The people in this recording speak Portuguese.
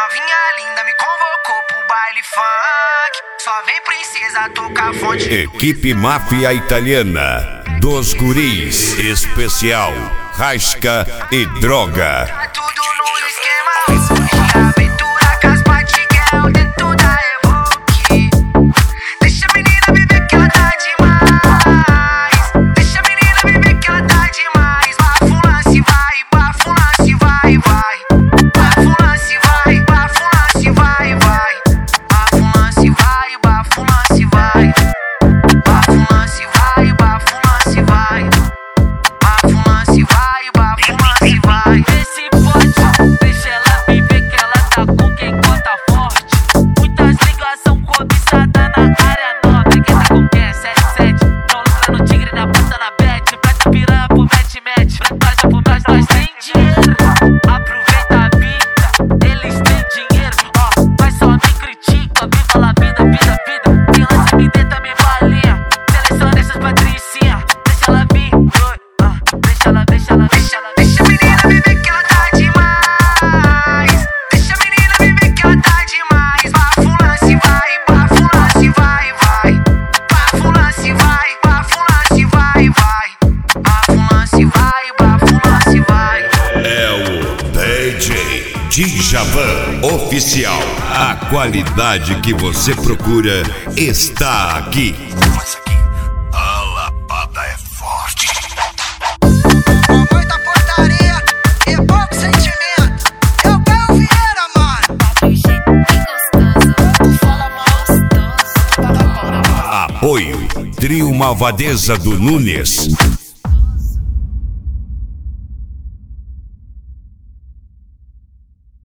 novinha linda me convocou pro baile funk. Só vem princesa tocar fonte. Equipe Máfia Italiana dos Guris, especial Rasca e Droga. Tá tudo no esquema. Aventura com as Batgirl dentro da Evoque. Deixa a menina viver que ela tá demais. Deixa a menina viver que ela tá demais. Bafulance vai, bafulance vai, vai. Bafulance vai, bafulance vai, vai. Bafulance vai, bafulance vai. Bafulance vai, bafulance vai. Bafulance vai, bafulance vai. Esse pote, deixa ela viver que ela tá com quem conta forte. Muitas ligações cobiçadas na área nobre. Quem tá com quem? 77. Não lucra no tigre, na pasta na bet. Presta piranha pro match. Presta por nós tem dinheiro. Aproveita a vida, eles têm dinheiro. Ó, mas só me critica, viva la vida, vida, vida. Quem lança MD também valia. Seleciona essas patricinhas, deixa ela vir. Deixa ela, deixa ela, deixa ela. Deixa a menina viver que ela tá demais. Deixa a menina viver que ela tá demais. Bafulance vai, bafulance vai, vai. Bafulance vai, bafulance vai, vai. Bafulance vai, bafulance vai. É o DJ Djavan Oficial. A qualidade que você procura está aqui. A lapada é forte. Com muita portaria e pouco sentimento. Eu quero Vieira, mano. Do jeito bem gostoso, tu fala mal gostoso. Apoio Trio Malvadeza do Nunes.